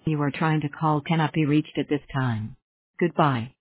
You are trying to call cannot be reached at this time. Goodbye.